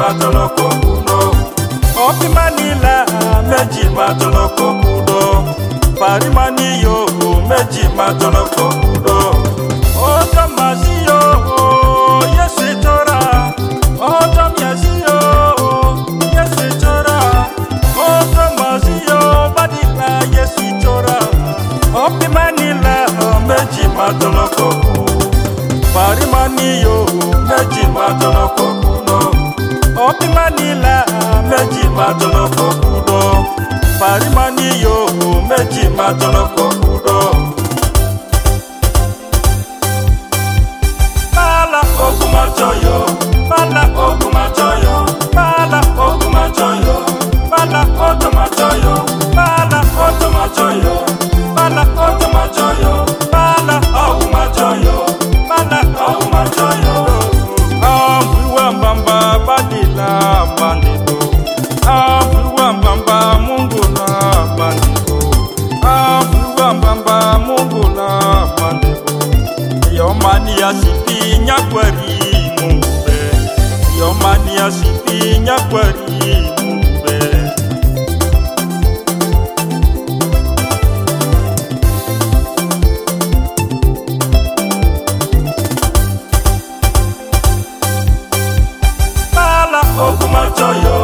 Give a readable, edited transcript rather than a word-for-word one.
matoloko kudo. Opi manila meji matoloko kudo. Parimani yo meji matoloko kudo. Oto masiyo yesi tora. Oto masiyo yesi tora. Oto masiyo badila yesi tora. Opi manila meji matoloko kudo. Parimani yo meji matoloko kudo. Opi manila meji matoloko kudo. Parimani yo meji matoloko kudo. Bala okumachoyo, bala okumachoyo, bala okumachoyo, bala otomachoyo, bala otomachoyo, bala otomachoyo, bala okumachoyo, bala okumachoyo. Ambiwa mbamba badila bandito. Ambiwa mbamba Mungu na bandito. Ambiwa mbamba Mungu na bandito. Yomani ya sipi nyakwari mungbe. Yomani ya sipi nyakwari mungbe. Bala okumachoyo.